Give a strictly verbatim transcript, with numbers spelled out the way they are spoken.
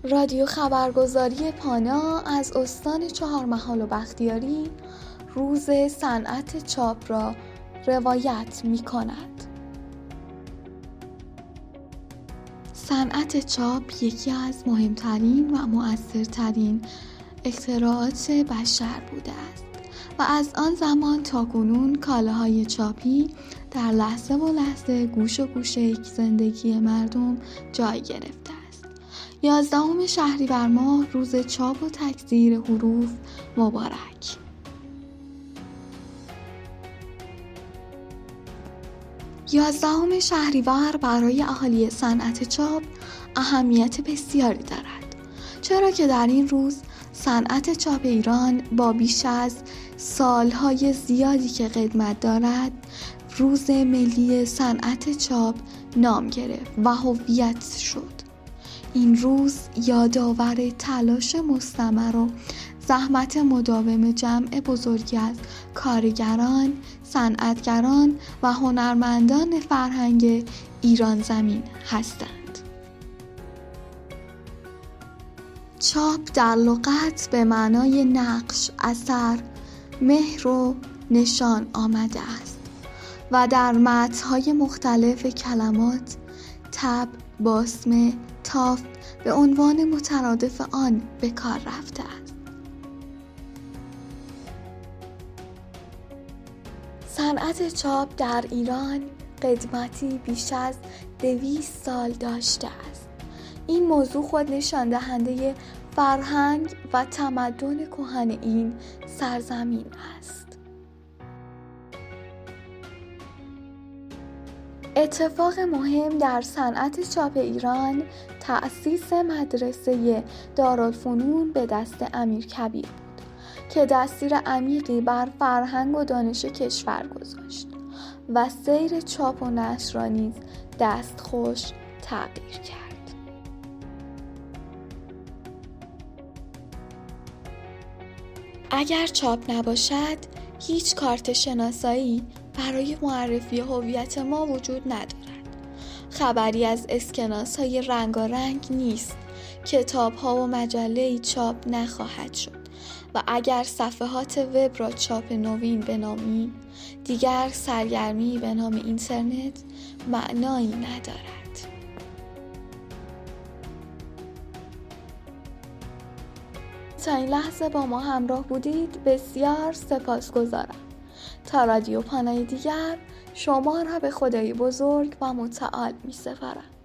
رادیو خبرگزاری پانا از استان چهارمحال و بختیاری روز صنعت چاپ را روایت می کند. صنعت چاپ یکی از مهمترین و مؤثرترین اختراعات بشر بوده است و از آن زمان تا کنون کالاهای چاپی در لحظه و لحظه گوش و گوشه یک زندگی مردم جای گرفته است. یازدهم شهریور ماه روز چاپ و تکثیر حروف مبارک. یازدهم شهریور برای اهالی صنعت چاپ اهمیت بسیاری دارد، چرا که در این روز صنعت چاپ ایران با بیش از سالهای زیادی که قدمت دارد روز ملی صنعت چاپ نام گرفت و هویت شد. این روز یادآور تلاش مستمر و زحمت مداوم جمع بزرگی از کارگران، صنعتگران و هنرمندان فرهنگ ایران زمین هستند. چاپ در لغت به معنای نقش، اثر، مهر و نشان آمده است و در متن‌های مختلف کلمات طبع، باسمه، تافت به عنوان مترادف آن به کار رفته است. صنعت چاپ در ایران قدمتی بیش از دویست سال داشته است. این موضوع خود نشان دهنده فرهنگ و تمدن کهن این سرزمین است. اتفاق مهم در صنعت چاپ ایران تأسیس مدرسه دارالفنون به دست امیرکبیر بود که تأثیر عمیقی بر فرهنگ و دانش کشور گذاشت و سیر چاپ و نشر را نیز دستخوش تغییر کرد. اگر چاپ نباشد هیچ کارت شناسایی برای معرفی هویت ما وجود ندارد. خبری از اسکناس‌های رنگارنگ نیست، کتاب‌ها و مجله‌ای چاپ نخواهد شد و اگر صفحات وب را چاپ نوین بنامیم دیگر سرگرمی به نام اینترنت معنایی ندارد. تا این لحظه با ما همراه بودید بسیار سپاسگزارم. تا رادیو پانای دیگر شما را به خدای بزرگ و متعال می سپارم.